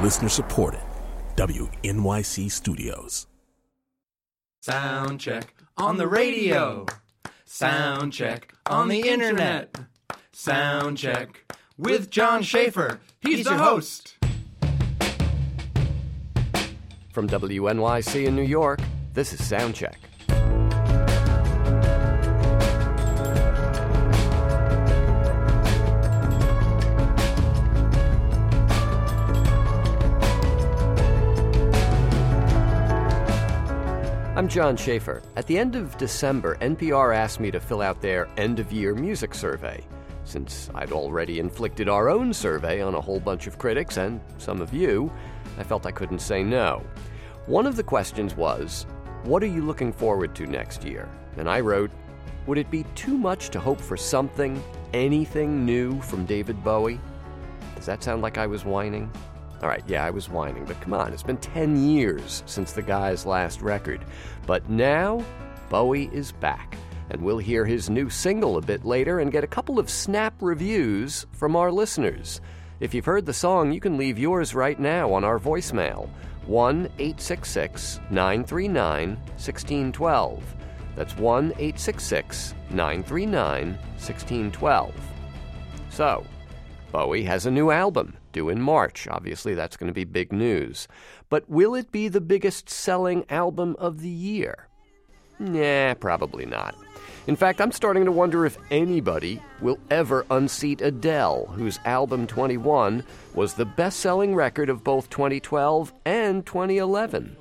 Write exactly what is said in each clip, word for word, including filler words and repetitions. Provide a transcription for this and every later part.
Listener supported. W N Y C Studios. Sound check on the radio. Sound check on the internet. Sound check with John Schaefer. He's the host. From W N Y C in New York, this is Soundcheck. I'm John Schaefer. At the end of December, N P R asked me to fill out their end-of-year music survey. Since I'd already inflicted our own survey on a whole bunch of critics and some of you, I felt I couldn't say no. One of the questions was, what are you looking forward to next year? And I wrote, would it be too much to hope for something, anything new from David Bowie? Does that sound like I was whining? All right, yeah, I was whining, but come on, it's been ten years since the guy's last record. But now, Bowie is back, and we'll hear his new single a bit later and get a couple of snap reviews from our listeners. If you've heard the song, you can leave yours right now on our voicemail, one eight six six, nine three nine, one six one two. That's one eight six six, nine three nine, one six one two. So, Bowie has a new album due in March. Obviously, that's going to be big news. But will it be the biggest-selling album of the year? Nah, probably not. In fact, I'm starting to wonder if anybody will ever unseat Adele, whose album twenty-one was the best-selling record of both twenty twelve and twenty eleven.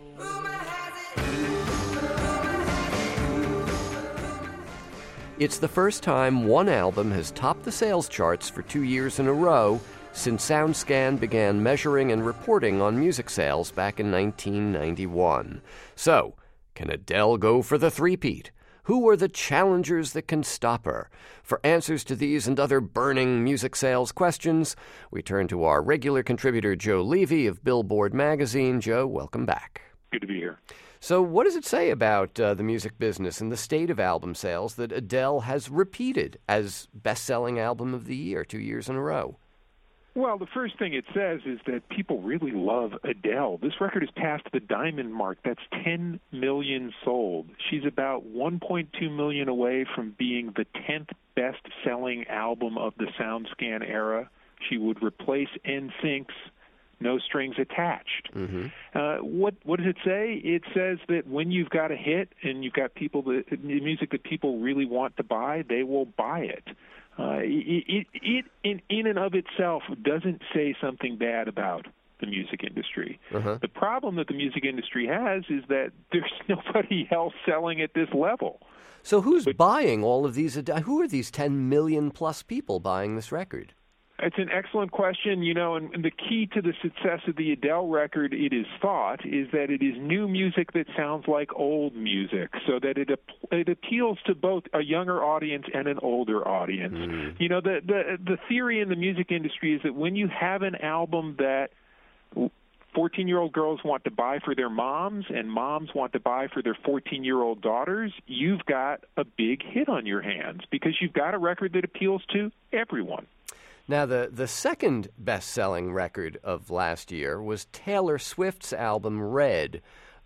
It's the first time one album has topped the sales charts for two years in a row since SoundScan began measuring and reporting on music sales back in nineteen ninety-one. So, can Adele go for the three-peat? Who are the challengers that can stop her? For answers to these and other burning music sales questions, we turn to our regular contributor Joe Levy of Billboard magazine. Joe, welcome back. Good to be here. So what does it say about uh, the music business and the state of album sales that Adele has repeated as best-selling album of the year two years in a row? Well, the first thing it says is that people really love Adele. This record has passed the diamond mark. That's ten million sold. She's about one point two million away from being the tenth best-selling album of the SoundScan era. She would replace N Sync's No Strings Attached. Mm-hmm. Uh, what what does it say? It says that when you've got a hit and you've got people that music that people really want to buy, they will buy it. Uh, it, it, it in, in and of itself doesn't say something bad about the music industry. Uh-huh. The problem that the music industry has is that there's nobody else selling at this level. So who's but, buying all of these? Who are these ten million plus people buying this record? It's an excellent question, you know, and, and the key to the success of the Adele record, it is thought, is that it is new music that sounds like old music, so that it it appeals to both a younger audience and an older audience. Mm. You know, the, the the theory in the music industry is that when you have an album that fourteen-year-old girls want to buy for their moms and moms want to buy for their fourteen-year-old daughters, you've got a big hit on your hands because you've got a record that appeals to everyone. Now, the, the second best-selling record of last year was Taylor Swift's album Red.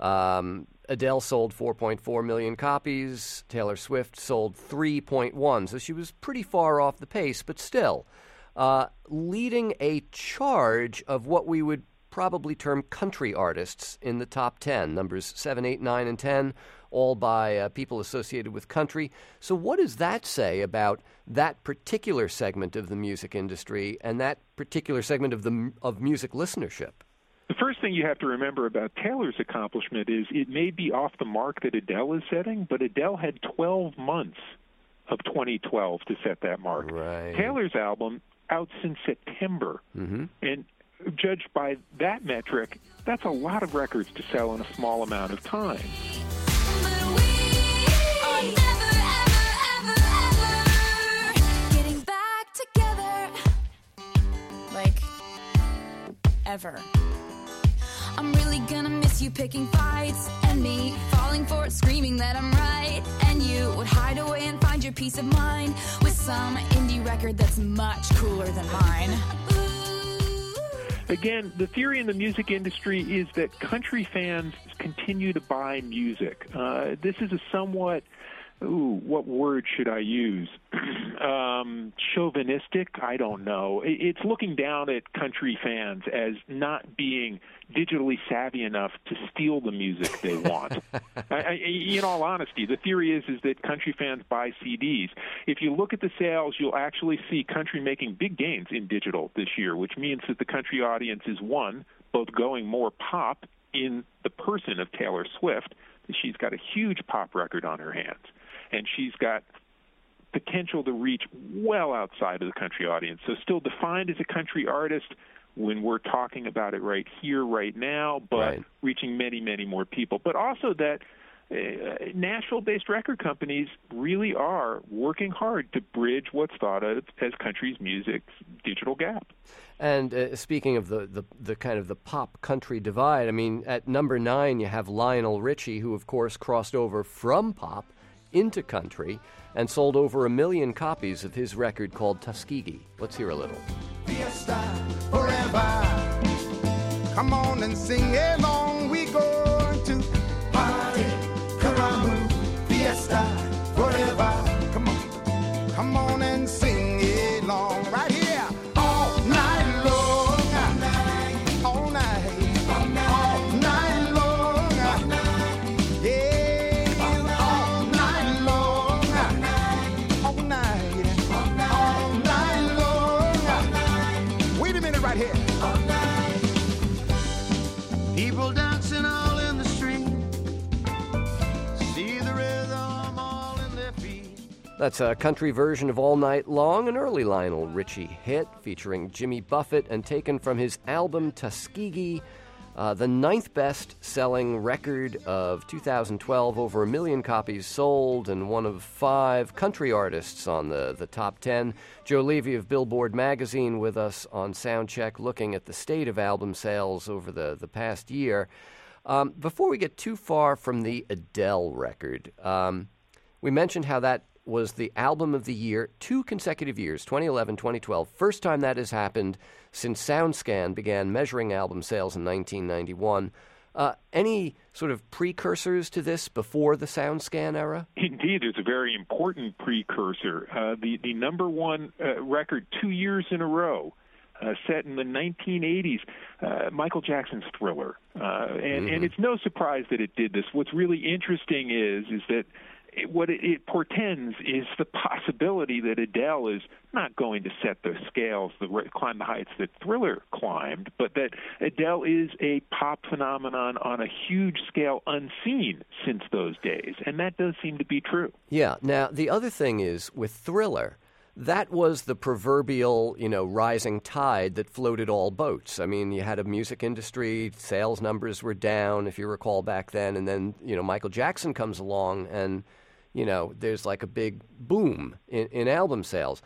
Um, Adele sold four point four million copies. Taylor Swift sold three point one, so she was pretty far off the pace, but still, uh, leading a charge of what we would probably term country artists in the top ten, numbers seven, eight, nine, and ten, all by uh, people associated with country. So what does that say about that particular segment of the music industry and that particular segment of the of music listenership? The first thing you have to remember about Taylor's accomplishment is it may be off the mark that Adele is setting, but Adele had twelve months of twenty twelve to set that mark. Right. Taylor's album out since September. Mm-hmm. And judged by that metric, that's a lot of records to sell in a small amount of time. Ever. I'm really gonna miss you picking fights and me falling for it, screaming that I'm right, and you would hide away and find your peace of mind with some indie record that's much cooler than mine. Again, the theory in the music industry is that country fans continue to buy music. Uh, this is a somewhat, ooh, what word should I use? um, chauvinistic? I don't know. It's looking down at country fans as not being digitally savvy enough to steal the music they want. I, I, in all honesty, the theory is is that country fans buy C Ds. If you look at the sales, you'll actually see country making big gains in digital this year, which means that the country audience is, one, both going more pop in the person of Taylor Swift. She's got a huge pop record on her hands, and she's got potential to reach well outside of the country audience. So still defined as a country artist when we're talking about it right here, right now, but right. reaching many, many more people. But also that uh, Nashville-based record companies really are working hard to bridge what's thought of as country's music's digital gap. And uh, speaking of the, the, the kind of the pop-country divide, I mean, at number nine you have Lionel Richie, who, of course, crossed over from pop into country and sold over a million copies of his record called Tuskegee. Let's hear a little. Fiesta forever. Come on and sing along. We going to party, caramba, fiesta forever. Come on, come on and sing along right here. All night long, all night, all night, all night long, yeah, all night long, all night, all night long. Wait a minute right here. People dancing all in the street. See the rhythm all in their feet. That's a country version of All Night Long, an early Lionel Richie hit featuring Jimmy Buffett and taken from his album Tuskegee, uh, the ninth best-selling record of two thousand twelve, over a million copies sold, and one of five country artists on the, the top ten. Joe Levy of Billboard magazine with us on Soundcheck, looking at the state of album sales over the, the past year. Um, before we get too far from the Adele record, um, we mentioned how that was the album of the year two consecutive years, twenty eleven, twenty twelve. First time that has happened since SoundScan began measuring album sales in nineteen ninety-one. Uh, any sort of precursors to this before the SoundScan era? Indeed, there's a very important precursor. Uh, the, the number one uh, record two years in a row, uh, set in the nineteen eighties, uh, Michael Jackson's Thriller. Uh, and, mm-hmm. and it's no surprise that it did this. What's really interesting is, is that It, what it, it portends is the possibility that Adele is not going to set the scales, the climb the heights that Thriller climbed, but that Adele is a pop phenomenon on a huge scale unseen since those days, and that does seem to be true. Yeah. Now, the other thing is, with Thriller, that was the proverbial, you know, rising tide that floated all boats. I mean, you had a music industry, sales numbers were down, if you recall back then, and then, you know, Michael Jackson comes along and, you know, there's like a big boom in, in album sales.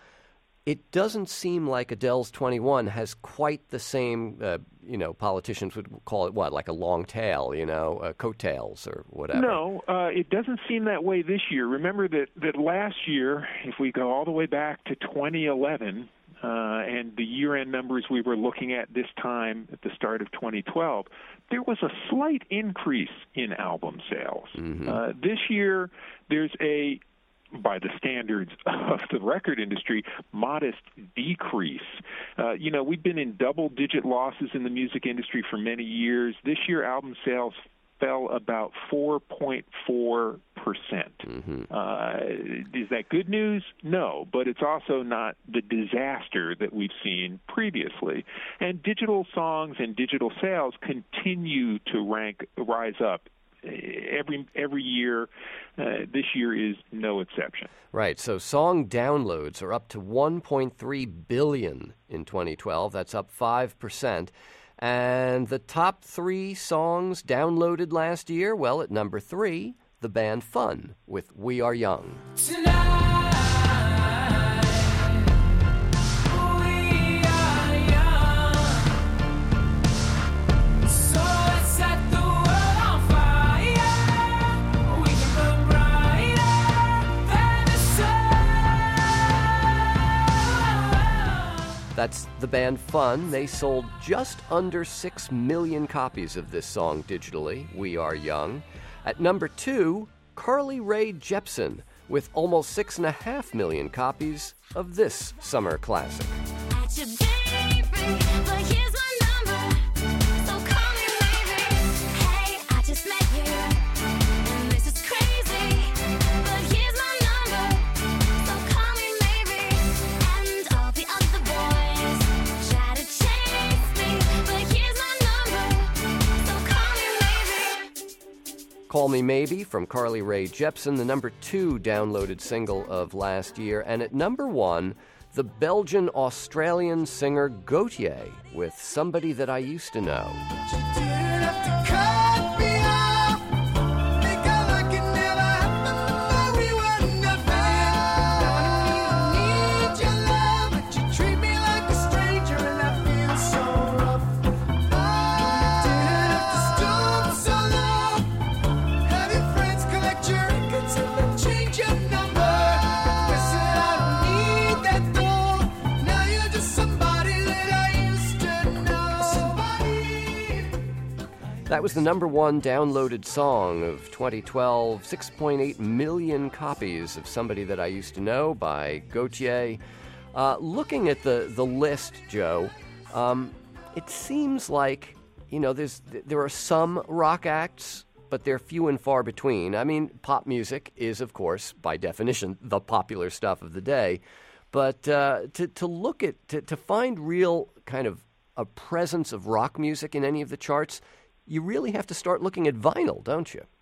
It doesn't seem like Adele's twenty-one has quite the same, uh, you know, politicians would call it what, like a long tail, you know, uh, coattails or whatever. No, uh, it doesn't seem that way this year. Remember that, that last year, if we go all the way back to twenty eleven, uh, and the year-end numbers we were looking at this time at the start of twenty twelve, there was a slight increase in album sales. Mm-hmm. Uh, this year, there's a, by the standards of the record industry, modest decrease. Uh, you know, we've been in double-digit losses in the music industry for many years. This year, album sales fell about four point four percent. Mm-hmm. Uh, is that good news? No, but it's also not the disaster that we've seen previously. And digital songs and digital sales continue to rank, rise up every every year. Uh, this year is no exception. Right. So song downloads are up to one point three billion in twenty twelve. That's up five percent. And the top three songs downloaded last year, well, at number three, the band Fun with We Are Young. Tonight. That's the band Fun. They sold just under six million copies of this song digitally, We Are Young. At number two, Carly Rae Jepsen, with almost six and a half million copies of this summer classic. At your baby, but here's my number, so call me maybe. Hey, I just met you, and this is crazy, but here's my number, so call me maybe. And all the other boys try to chase me, but here's my number, so call me maybe. Call Me Maybe from Carly Rae Jepsen, the number two downloaded single of last year. And at number one, the Belgian-Australian singer Gautier with Somebody That I Used to Know. That was the number one downloaded song of twenty twelve, six point eight million copies of Somebody That I Used to Know by Gautier. Uh, looking at the, the list, Joe, um, it seems like, you know, there's there are some rock acts, but they're few and far between. I mean, pop music is, of course, by definition, the popular stuff of the day. But uh, to, to look at, to, to find real kind of a presence of rock music in any of the charts, you really have to start looking at vinyl, don't you?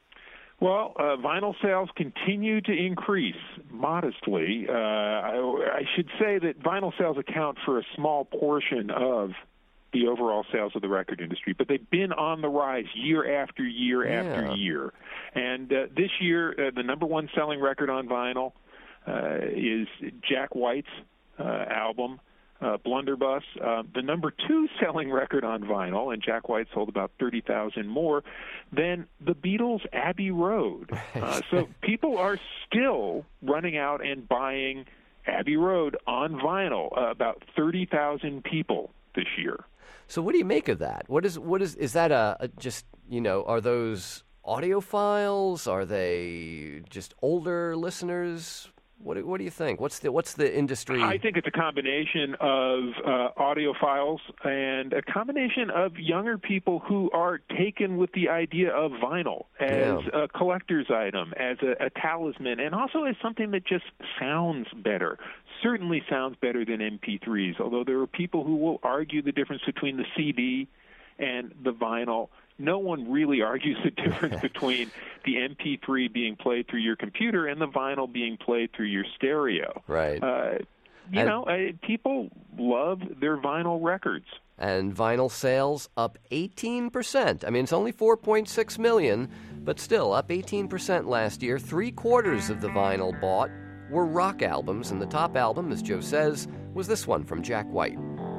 Well, uh, vinyl sales continue to increase modestly. Uh, I, I should say that vinyl sales account for a small portion of the overall sales of the record industry, but they've been on the rise year after year yeah. after year. And uh, this year, uh, the number one selling record on vinyl uh, is Jack White's uh, album, Uh, Blunderbuss. Uh, the number two selling record on vinyl, and Jack White sold about thirty thousand more than the Beatles' Abbey Road. Uh, so people are still running out and buying Abbey Road on vinyl, uh, about thirty thousand people this year. So what do you make of that? What is what is is that a, a just, you know, are those audiophiles? Are they just older listeners? What do, what do you think? What's the what's the industry? I think it's a combination of uh, audiophiles and a combination of younger people who are taken with the idea of vinyl as yeah. a collector's item, as a, a talisman, and also as something that just sounds better. Certainly sounds better than M P threes, although there are people who will argue the difference between the C D and the vinyl. No one really argues the difference between the M P three being played through your computer and the vinyl being played through your stereo. Right. Uh, you and, know, uh, people love their vinyl records. And vinyl sales up eighteen percent. I mean, it's only four point six million, but still up eighteen percent last year. Three quarters of the vinyl bought were rock albums, and the top album, as Joe says, was this one from Jack White.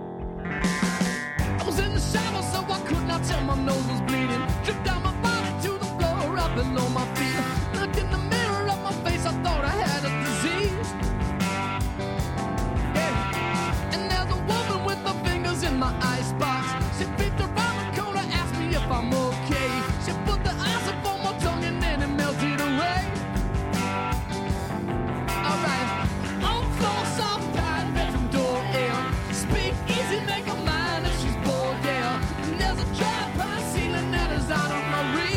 I was in the shower, so I could not tell my nose was bleeding. Dripped down my body to the floor, up below my feet. Looked in the mirror of my face, I thought I had a disease. Yeah. And there's a woman with her fingers in my icebox. She peeped around the corner, asked me if I'm okay. She put the ice up on my tongue and then it melted away. Alright, on floor, soft pad, bedroom door air. Speak easy, make a mind if she's bored, yeah. And there's a dry pine ceiling that is out of my reach.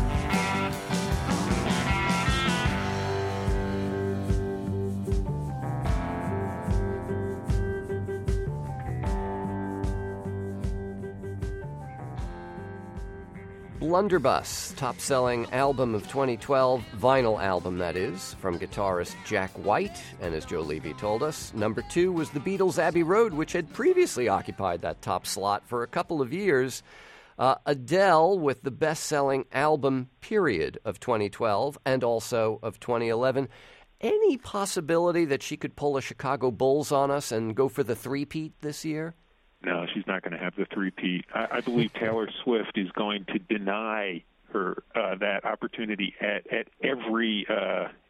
Blunderbuss, top-selling album of twenty twelve, vinyl album that is, from guitarist Jack White, and as Joe Levy told us, number two was the Beatles' Abbey Road, which had previously occupied that top slot for a couple of years. Uh, Adele with the best-selling album, period, of twenty twelve, and also of twenty eleven. Any possibility that she could pull a Chicago Bulls on us and go for the three-peat this year? No, she's not going to have the three-peat. I, I believe Taylor Swift is going to deny her uh, that opportunity at, at every uh,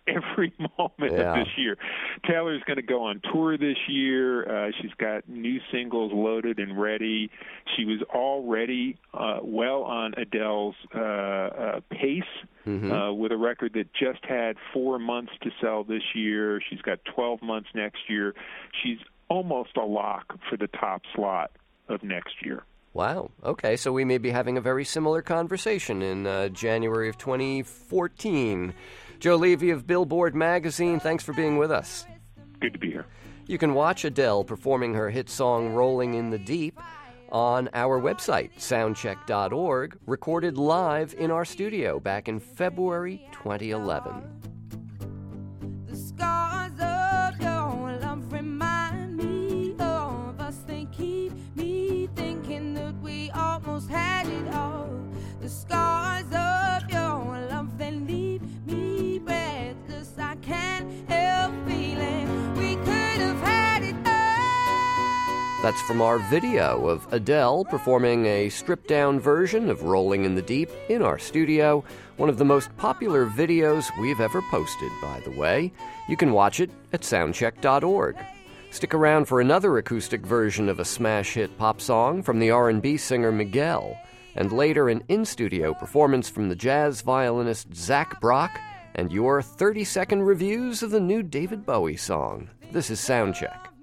every moment Yeah. of this year. Taylor's going to go on tour this year. Uh, she's got new singles loaded and ready. She was already uh, well on Adele's uh, uh, pace Mm-hmm. uh, with a record that just had four months to sell this year. She's got twelve months next year. She's almost a lock for the top slot of next year. Wow. Okay, so we may be having a very similar conversation in uh, January of twenty fourteen. Joe Levy of Billboard Magazine, thanks for being with us. Good to be here. You can watch Adele performing her hit song Rolling in the Deep on our website, soundcheck dot org, recorded live in our studio back in February twenty eleven. The scars of your love remind me of us. They keep me thinking that we almost had it all. The scars of your love, they leave me breathless. I can't help feeling we could have had it all. That's from our video of Adele performing a stripped-down version of Rolling in the Deep in our studio, one of the most popular videos we've ever posted, by the way. You can watch it at soundcheck dot org. Stick around for another acoustic version of a smash hit pop song from the R and B singer Miguel, and later an in-studio performance from the jazz violinist Zach Brock, and your thirty-second reviews of the new David Bowie song. This is Soundcheck.